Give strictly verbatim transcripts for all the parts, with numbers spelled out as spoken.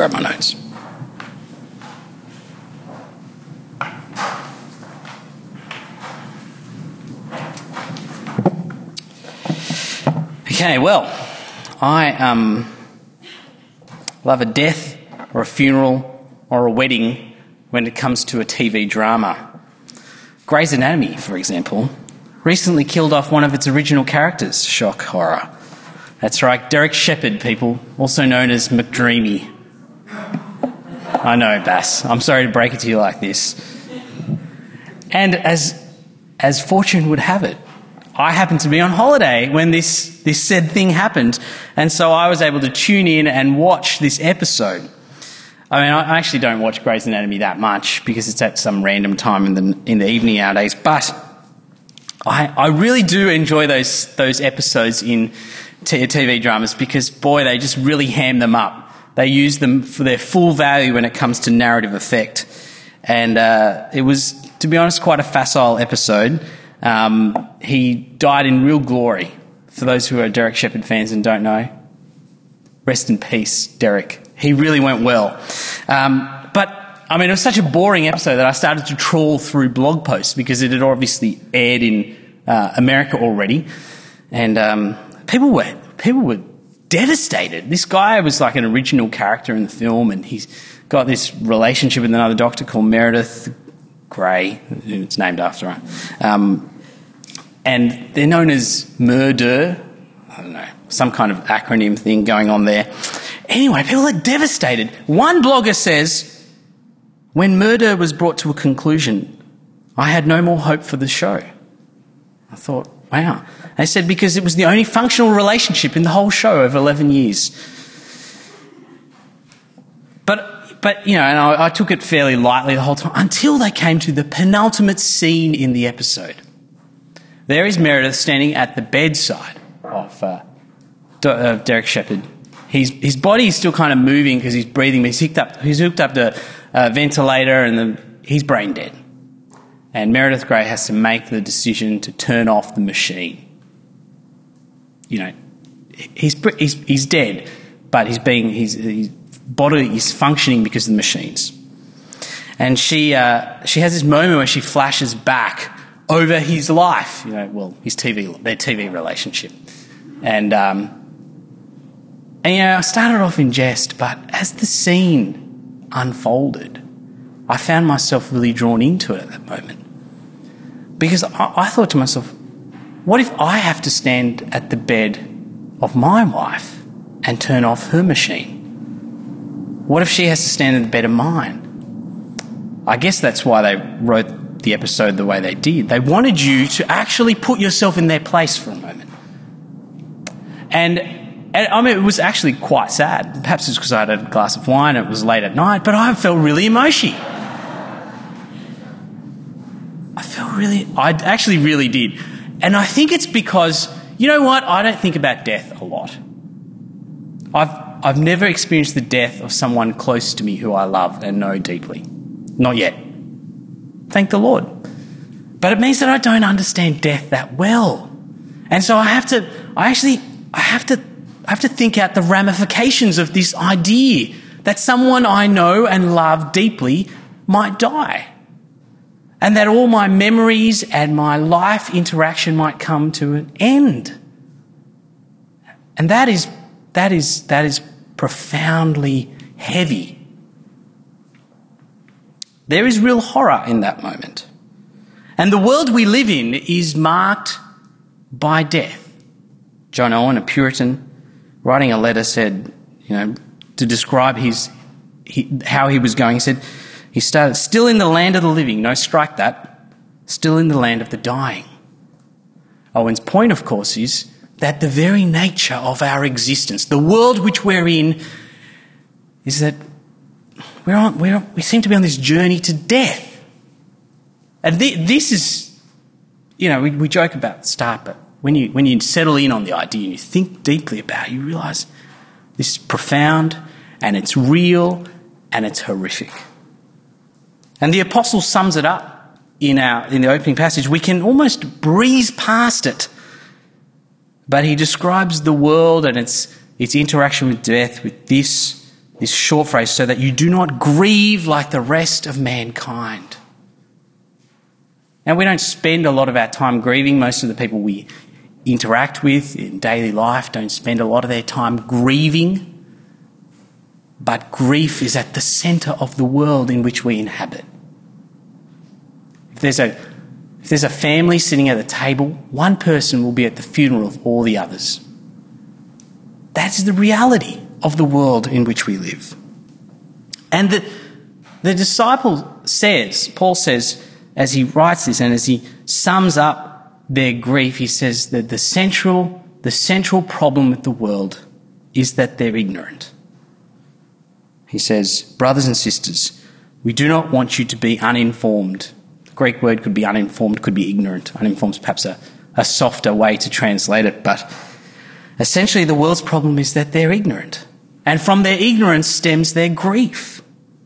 grab my notes. Okay, well, I um, love a death or a funeral or a wedding when it comes to a T V drama. Grey's Anatomy, for example, recently killed off one of its original characters. Shock horror. That's right, Derek Shepherd, people, also known as McDreamy. I know, Bass. I'm sorry to break it to you like this. And as as fortune would have it, I happened to be on holiday when this, this said thing happened, and so I was able to tune in and watch this episode. I mean, I actually don't watch Grey's Anatomy that much because it's at some random time in the in the evening nowadays, but I, I really do enjoy those those episodes in t- T V dramas because, boy, they just really ham them up. They use them for their full value when it comes to narrative effect. And uh, it was, to be honest, quite a facile episode. Um, he died in real glory. For those who are Derek Shepherd fans and don't know, rest in peace, Derek. He really went well. Um, but, I mean, it was such a boring episode that I started to trawl through blog posts because it had obviously aired in uh, America already. And um, people were people were devastated. This guy was like an original character in the film, and he's got this relationship with another doctor called Meredith Grey, who it's named after her. Um, and they're known as murder. I don't know, some kind of acronym thing going on there. Anyway, people are devastated. One blogger says, when murder was brought to a conclusion, I had no more hope for the show. I thought, wow. They said because it was the only functional relationship in the whole show over eleven years. But, but you know, and I, I took it fairly lightly the whole time until they came to the penultimate scene in the episode. There is Meredith standing at the bedside of, uh, of Derek Shepherd. He's, his body is still kind of moving because he's breathing, but he's hooked up, he's hooked up to a ventilator and the, he's brain dead. And Meredith Grey has to make the decision to turn off the machine. You know, he's he's, he's dead, but he's being his, his body is functioning because of the machines. And she uh, she has this moment where she flashes back over his life. You know, well, his T V their T V relationship, and um, and you know, I started off in jest, but as the scene unfolded, I found myself really drawn into it at that moment. Because I, I thought to myself, what if I have to stand at the bed of my wife and turn off her machine? What if she has to stand at the bed of mine? I guess that's why they wrote the episode the way they did. They wanted you to actually put yourself in their place for a moment. And, and I mean, it was actually quite sad. Perhaps it's because I had a glass of wine, it was late at night, but I felt really emotional. I felt really, I actually really did. And I think it's because, you know what, I don't think about death a lot. I've I've never experienced the death of someone close to me who I love and know deeply. Not yet. Thank the Lord. But it means that I don't understand death that well. And so I have to, I actually, I have to, I have to think out the ramifications of this idea that someone I know and love deeply might die. And that all my memories and my life interaction might come to an end. And that is, that is, that is profoundly heavy. There is real horror in that moment. And the world we live in is marked by death. John Owen, a Puritan, writing a letter said, you know, to describe his, he, how he was going, he said, he started, still in the land of the living, no, strike that, still in the land of the dying. Owen's point, of course, is that the very nature of our existence, the world which we're in, is that we're on, we're, we seem to be on this journey to death. And th- this is, you know, we, we joke about the start, but when you, when you settle in on the idea and you think deeply about it, you realise this is profound and it's real and it's horrific. And the apostle sums it up in our in the opening passage. We can almost breeze past it. But he describes the world and its its interaction with death with this this short phrase, so that you do not grieve like the rest of mankind. Now, we don't spend a lot of our time grieving. Most of the people we interact with in daily life don't spend a lot of their time grieving. But grief is at the centre of the world in which we inhabit. If there's a if there's a family sitting at the table, one person will be at the funeral of all the others. That's the reality of the world in which we live. And the, the disciple says, Paul says, as he writes this and as he sums up their grief, he says that the central, the central problem with the world is that they're ignorant. He says, brothers and sisters, we do not want you to be uninformed. The Greek word could be uninformed, could be ignorant. Uninformed is perhaps a, a softer way to translate it, but essentially the world's problem is that they're ignorant. And from their ignorance stems their grief.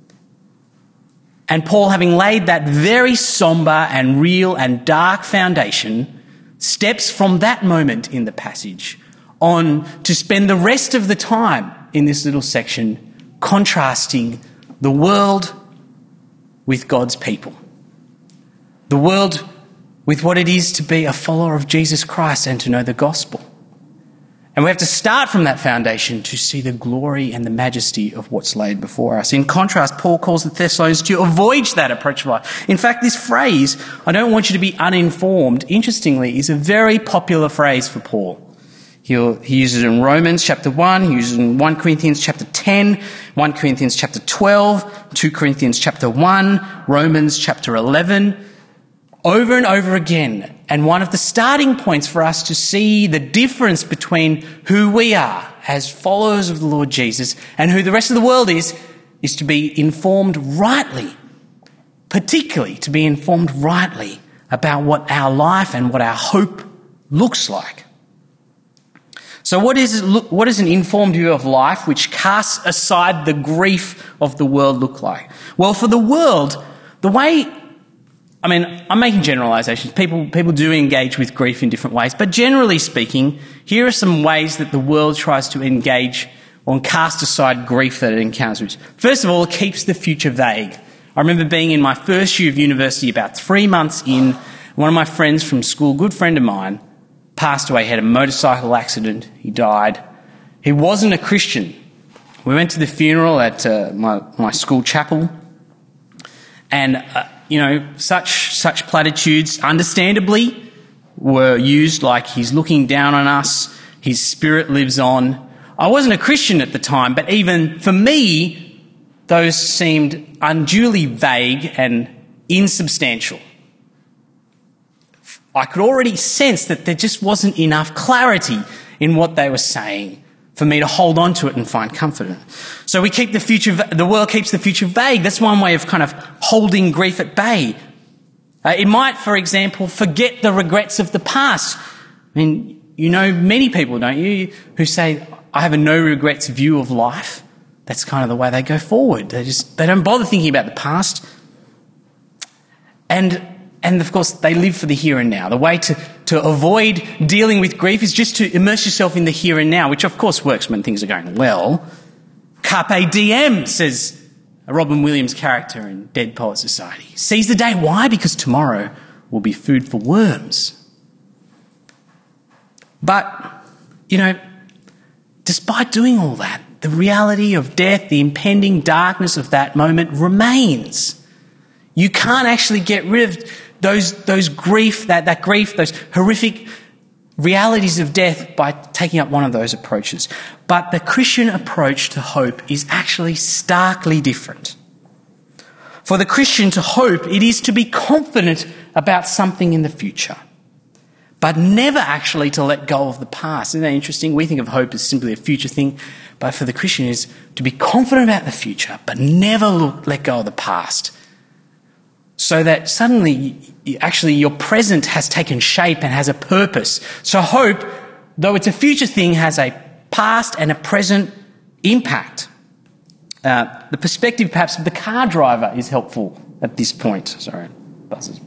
And Paul, having laid that very sombre and real and dark foundation, steps from that moment in the passage on to spend the rest of the time in this little section contrasting the world with God's people. The world with what it is to be a follower of Jesus Christ and to know the gospel. And we have to start from that foundation to see the glory and the majesty of what's laid before us. In contrast, Paul calls the Thessalonians to avoid that approach of life. In fact, this phrase, I don't want you to be uninformed, interestingly, is a very popular phrase for Paul. He'll, he uses it in Romans chapter one, he uses it in First Corinthians chapter ten, First Corinthians chapter twelve, Second Corinthians chapter one, Romans chapter eleven, over and over again. And one of the starting points for us to see the difference between who we are as followers of the Lord Jesus and who the rest of the world is, is to be informed rightly, particularly to be informed rightly about what our life and what our hope looks like. So what is, what does an informed view of life which casts aside the grief of the world look like? Well, for the world, the way, I mean, I'm making generalisations. People, people do engage with grief in different ways. But generally speaking, here are some ways that the world tries to engage or cast aside grief that it encounters. First of all, it keeps the future vague. I remember being in my first year of university, about three months in, one of my friends from school, good friend of mine, passed away, had a motorcycle accident, he died. He wasn't a Christian. We went to the funeral at uh, my, my school chapel, and, uh, you know, such such platitudes, understandably, were used, like he's looking down on us, his spirit lives on. I wasn't a Christian at the time, but even for me, those seemed unduly vague and insubstantial. I could already sense that there just wasn't enough clarity in what they were saying for me to hold on to it and find comfort in it. So we keep the future, the world keeps the future vague. That's one way of kind of holding grief at bay. Uh, it might, for example, forget the regrets of the past. I mean, you know many people, don't you, who say, I have a no regrets view of life. That's kind of the way they go forward. They just, they don't bother thinking about the past. And And of course, they live for the here and now. The way to, to avoid dealing with grief is just to immerse yourself in the here and now, which of course works when things are going well. Carpe diem, says a Robin Williams character in Dead Poets Society. Seize the day. Why? Because tomorrow will be food for worms. But, you know, despite doing all that, the reality of death, the impending darkness of that moment remains. You can't actually get rid of those, those grief, that, that grief, those horrific realities of death by taking up one of those approaches. But the Christian approach to hope is actually starkly different. For the Christian to hope, it is to be confident about something in the future, but never actually to let go of the past. Isn't that interesting? We think of hope as simply a future thing, but for the Christian it is to be confident about the future, but never look, let go of the past. So that suddenly, actually, your present has taken shape and has a purpose. So hope, though it's a future thing, has a past and a present impact. Uh, the perspective, perhaps, of the car driver is helpful at this point. Sorry, buses.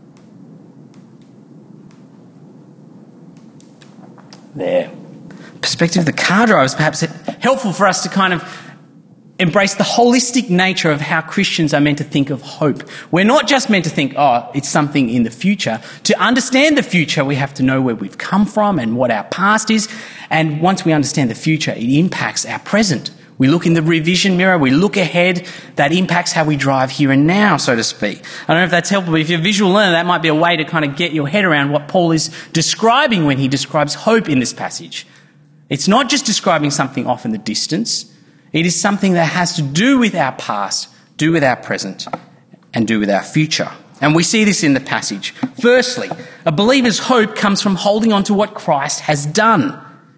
There. perspective of the car drivers, perhaps helpful for us to kind of embrace the holistic nature of how Christians are meant to think of hope. We're not just meant to think, oh, it's something in the future. To understand the future, we have to know where we've come from and what our past is. And once we understand the future, it impacts our present. We look in the revision mirror, we look ahead, that impacts how we drive here and now, so to speak. I don't know if that's helpful, but if you're a visual learner, that might be a way to kind of get your head around what Paul is describing when he describes hope in this passage. It's not just describing something off in the distance. It is something that has to do with our past, do with our present, and do with our future. And we see this in the passage. Firstly, a believer's hope comes from holding on to what Christ has done.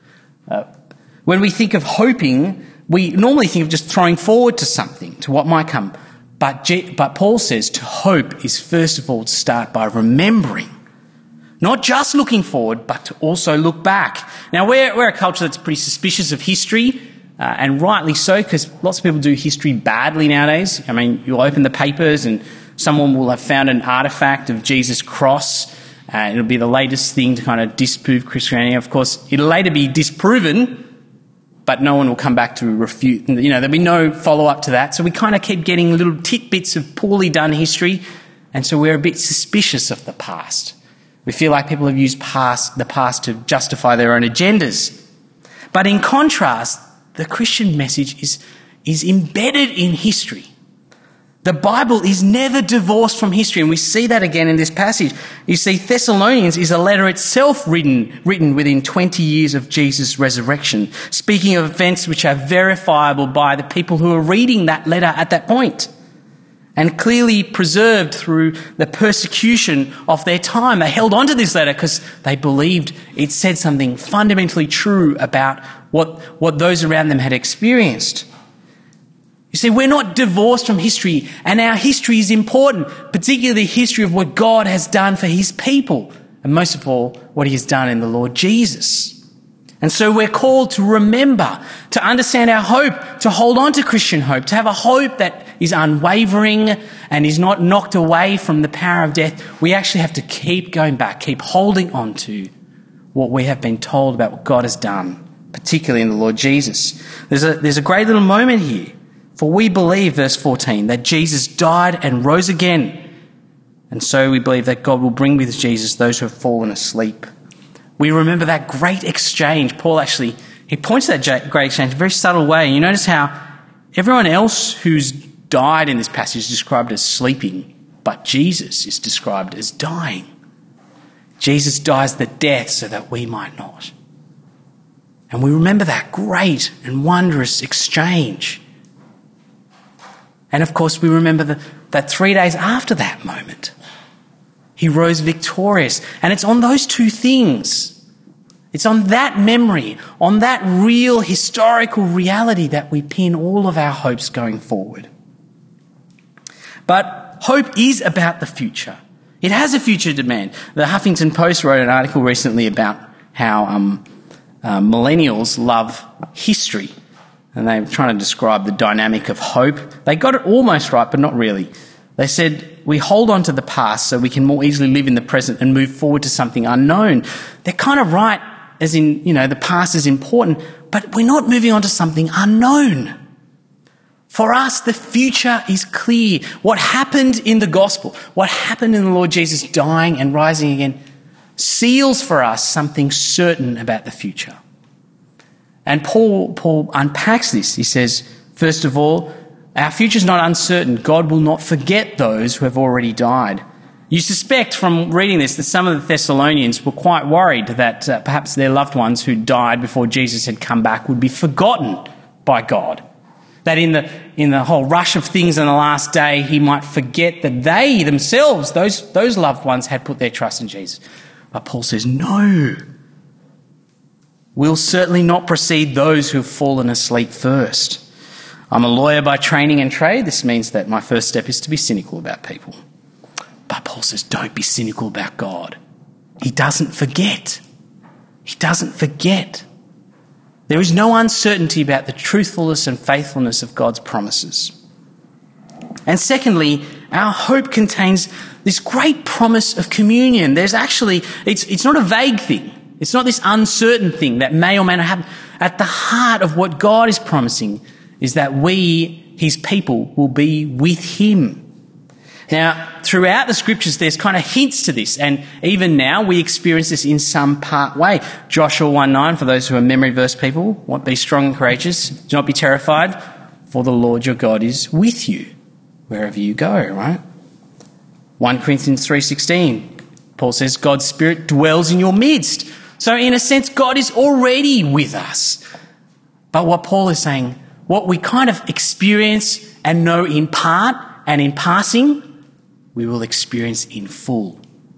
Uh, when we think of hoping, we normally think of just throwing forward to something, to what might come. But, G- but Paul says to hope is first of all to start by remembering. Not just looking forward, but to also look back. Now, we're, we're a culture that's pretty suspicious of history. Uh, and rightly so, because lots of people do history badly nowadays. I mean, you'll open the papers and someone will have found an artefact of Jesus' cross. Uh, it'll be the latest thing to kind of disprove Christianity. Of course, it'll later be disproven, but no one will come back to refute. You know, there'll be no follow-up to that. So we kind of keep getting little tidbits of poorly done history, and so we're a bit suspicious of the past. We feel like people have used past, the past to justify their own agendas. But in contrast, the Christian message is, is embedded in history. The Bible is never divorced from history, and we see that again in this passage. You see, Thessalonians is a letter itself written, written within twenty years of Jesus' resurrection, speaking of events which are verifiable by the people who are reading that letter at that point, and clearly preserved through the persecution of their time. They held on to this letter because they believed it said something fundamentally true about what, what those around them had experienced. You see, we're not divorced from history, and our history is important, particularly the history of what God has done for his people, and most of all, what he has done in the Lord Jesus. And so we're called to remember, to understand our hope, to hold on to Christian hope, to have a hope that is unwavering and is not knocked away from the power of death. We actually have to keep going back, keep holding on to what we have been told about what God has done, particularly in the Lord Jesus. There's a, there's a great little moment here. For we believe, verse fourteen, that Jesus died and rose again. And so we believe that God will bring with Jesus those who have fallen asleep. We remember that great exchange. Paul actually, he points to that great exchange in a very subtle way. You notice how everyone else who's died in this passage is described as sleeping, but Jesus is described as dying. Jesus dies the death so that we might not. And we remember that great and wondrous exchange. And of course, we remember the, that three days after that moment, he rose victorious. And it's on those two things, it's on that memory, on that real historical reality that we pin all of our hopes going forward. But hope is about the future. It has a future demand. The Huffington Post wrote an article recently about how um, uh, millennials love history. And they were trying to describe the dynamic of hope. They got it almost right, but not really. They said, we hold on to the past so we can more easily live in the present and move forward to something unknown. They're kind of right, as in, you know, the past is important, but we're not moving on to something unknown. For us, the future is clear. What happened in the gospel, what happened in the Lord Jesus dying and rising again, seals for us something certain about the future. And Paul, Paul unpacks this. He says, first of all, our future is not uncertain. God will not forget those who have already died. You suspect from reading this that some of the Thessalonians were quite worried that uh, perhaps their loved ones who died before Jesus had come back would be forgotten by God. That in the in the whole rush of things in the last day, he might forget that they themselves, those, those loved ones, had put their trust in Jesus. But Paul says, no. We'll certainly not precede those who have fallen asleep first. I'm a lawyer by training and trade. This means that my first step is to be cynical about people. But Paul says, don't be cynical about God. He doesn't forget. He doesn't forget. There is no uncertainty about the truthfulness and faithfulness of God's promises. And secondly, our hope contains this great promise of communion. There's actually, it's, it's not a vague thing. It's not this uncertain thing that may or may not happen. At the heart of what God is promising is that we, his people, will be with him. Now, throughout the scriptures, there's kind of hints to this, and even now we experience this in some part way. Joshua one nine, for those who are memory verse people, what be strong and courageous, do not be terrified, for the Lord your God is with you wherever you go, right? First Corinthians three sixteen, Paul says, God's Spirit dwells in your midst. So in a sense, God is already with us. But what Paul is saying, what we kind of experience and know in part and in passing, we will experience in full.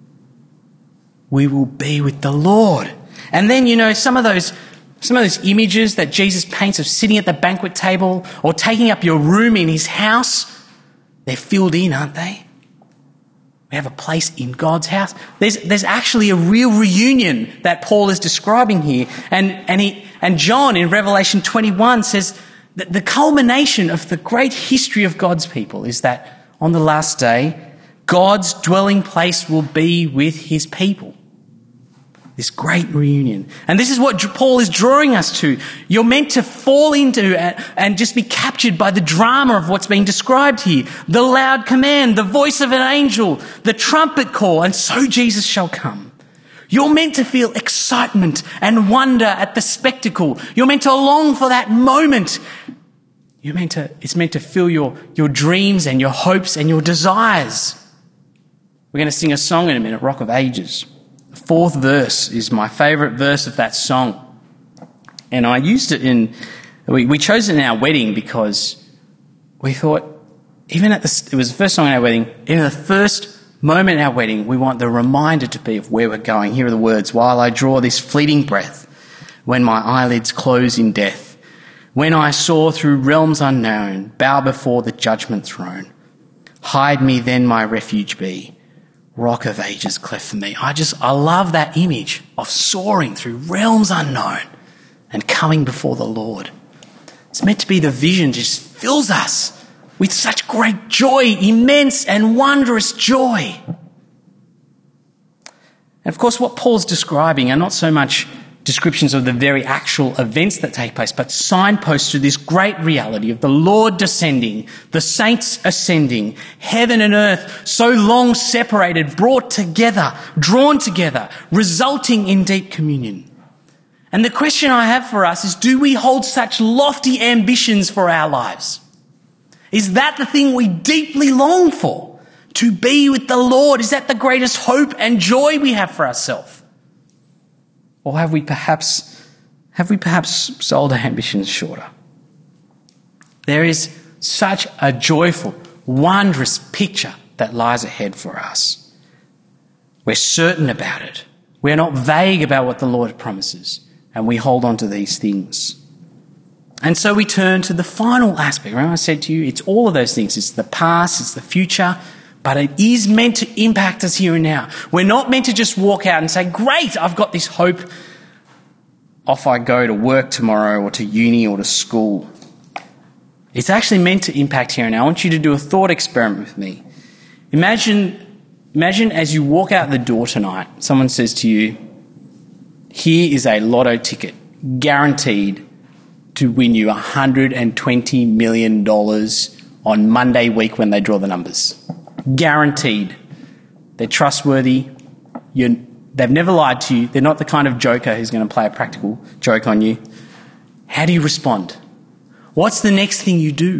We will be with the Lord. And then, you know, some of those some of those images that Jesus paints of sitting at the banquet table or taking up your room in his house, they're filled in, aren't they? We have a place in God's house. There's there's actually a real reunion that Paul is describing here. And and he and John in Revelation twenty-one says that the culmination of the great history of God's people is that on the last day, God's dwelling place will be with his people. This great reunion. And this is what Paul is drawing us to. You're meant to fall into and just be captured by the drama of what's being described here. The loud command, the voice of an angel, the trumpet call, and so Jesus shall come. You're meant to feel excitement and wonder at the spectacle. You're meant to long for that moment. You're meant to, it's meant to fill your, your dreams and your hopes and your desires. We're going to sing a song in a minute, Rock of Ages. The fourth verse is my favourite verse of that song. And I used it in, we, we chose it in our wedding because we thought, even at the, it was the first song in our wedding, in the first moment in our wedding, we want the reminder to be of where we're going. Here are the words, while I draw this fleeting breath, when my eyelids close in death, when I soar through realms unknown, bow before the judgment throne, hide me then my refuge be, Rock of Ages cleft for me. I just, I love that image of soaring through realms unknown and coming before the Lord. It's meant to be the vision, just fills us with such great joy, immense and wondrous joy. And of course, what Paul's describing are not so much descriptions of the very actual events that take place, but signposts to this great reality of the Lord descending, the saints ascending, heaven and earth so long separated, brought together, drawn together, resulting in deep communion. And the question I have for us is, do we hold such lofty ambitions for our lives? Is that the thing we deeply long for? To be with the Lord? Is that the greatest hope and joy we have for ourselves? Or have we perhaps have we perhaps sold our ambitions shorter? There is such a joyful, wondrous picture that lies ahead for us. We're certain about it. We're not vague about what the Lord promises, and we hold on to these things. And so we turn to the final aspect. Remember I said to you, it's all of those things. It's the past, it's the future, but it is meant to impact us here and now. We're not meant to just walk out and say, great, I've got this hope. Off I go to work tomorrow or to uni or to school. It's actually meant to impact here and now. I want you to do a thought experiment with me. Imagine, imagine as you walk out the door tonight, someone says to you, here is a lotto ticket, guaranteed to win you one hundred twenty million dollars on Monday week when they draw the numbers. Guaranteed. They're trustworthy. You're, they've never lied to you. They're not the kind of joker who's going to play a practical joke on you. How do you respond? What's the next thing you do?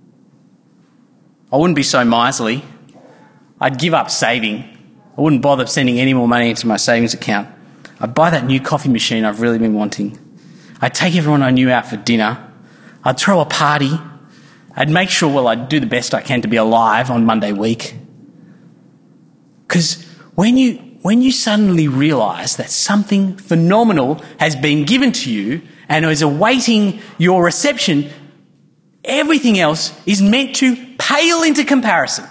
I wouldn't be so miserly. I'd give up saving. I wouldn't bother sending any more money into my savings account. I'd buy that new coffee machine I've really been wanting. I'd take everyone I knew out for dinner. I'd throw a party. I'd make sure, well, I'd do the best I can to be alive on Monday week. Because when you, when you suddenly realise that something phenomenal has been given to you and is awaiting your reception, everything else is meant to pale into comparison.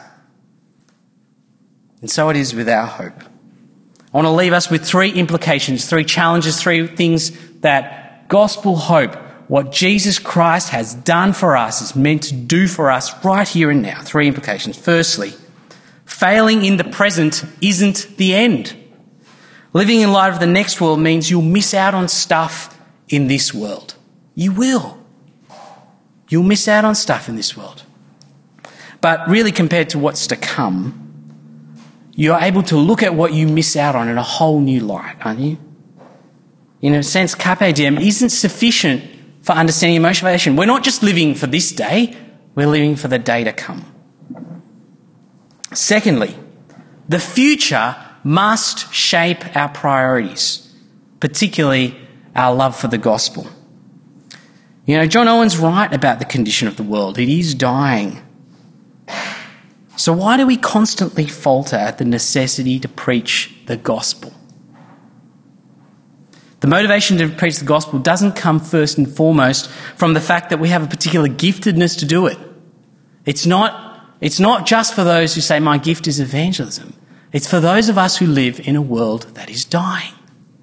And so it is with our hope. I want to leave us with three implications, three challenges, three things that gospel hope, what Jesus Christ has done for us, is meant to do for us right here and now. Three implications. Firstly, failing in the present isn't the end. Living in light of the next world means you'll miss out on stuff in this world. You will. You'll miss out on stuff in this world. But really, compared to what's to come, you're able to look at what you miss out on in a whole new light, aren't you? In a sense, carpe diem isn't sufficient for understanding and motivation. We're not just living for this day, we're living for the day to come. Secondly, the future must shape our priorities, particularly our love for the gospel. You know, John Owen's right about the condition of the world. It is dying. So why do we constantly falter at the necessity to preach the gospel? The motivation to preach the gospel doesn't come first and foremost from the fact that we have a particular giftedness to do it. It's not, it's not just for those who say, my gift is evangelism. It's for those of us who live in a world that is dying.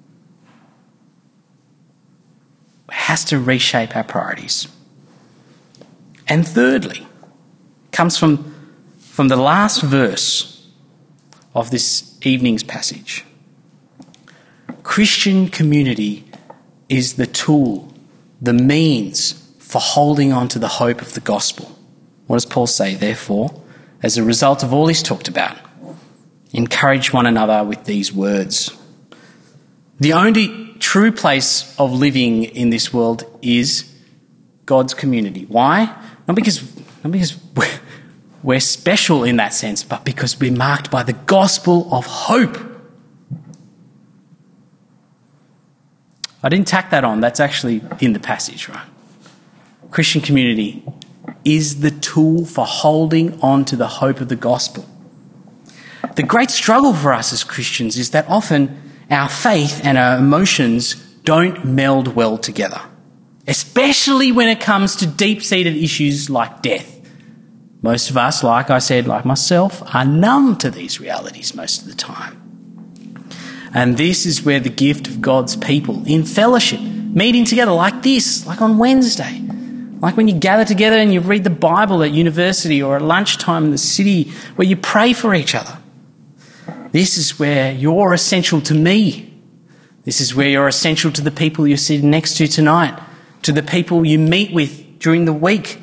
It has to reshape our priorities. And thirdly, comes from, from the last verse of this evening's passage. Christian community is the tool, the means for holding on to the hope of the gospel. What does Paul say? Therefore, as a result of all he's talked about, encourage one another with these words. The only true place of living in this world is God's community. Why? Not because, not because we're, we're special in that sense, but because we're marked by the gospel of hope. I didn't tack that on. That's actually in the passage, right? Christian community is the tool for holding on to the hope of the gospel. The great struggle for us as Christians is that often our faith and our emotions don't meld well together, especially when it comes to deep-seated issues like death. Most of us, like I said, like myself, are numb to these realities most of the time. And this is where the gift of God's people in fellowship, meeting together like this, like on Wednesday, like when you gather together and you read the Bible at university or at lunchtime in the city, where you pray for each other. This is where you're essential to me. This is where you're essential to the people you're sitting next to tonight, to the people you meet with during the week.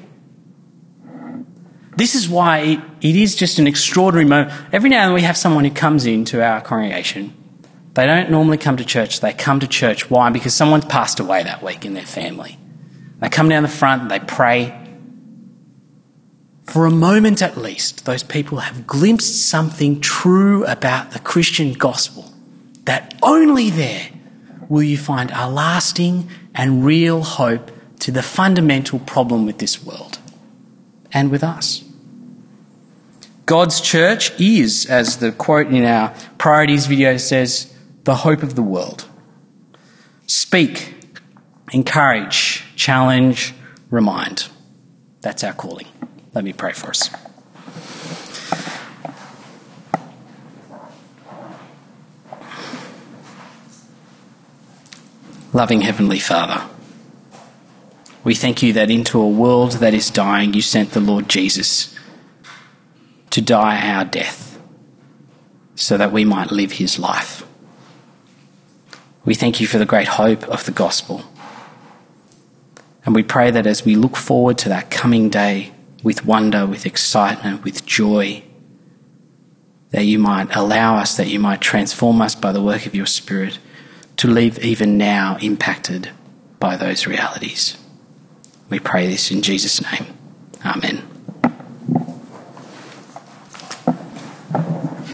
This is why it, it is just an extraordinary moment. Every now and then we have someone who comes into our congregation. They don't normally come to church. They come to church. Why? Because someone's passed away that week in their family. They come down the front and they pray. For a moment at least, those people have glimpsed something true about the Christian gospel, that only there will you find a lasting and real hope to the fundamental problem with this world and with us. God's church is, as the quote in our priorities video says, the hope of the world. Speak, encourage, challenge, remind. That's our calling. Let me pray for us. Loving Heavenly Father, we thank you that into a world that is dying, you sent the Lord Jesus to die our death so that we might live his life. We thank you for the great hope of the gospel. And we pray that as we look forward to that coming day with wonder, with excitement, with joy, that you might allow us, that you might transform us by the work of your Spirit to live even now impacted by those realities. We pray this in Jesus' name.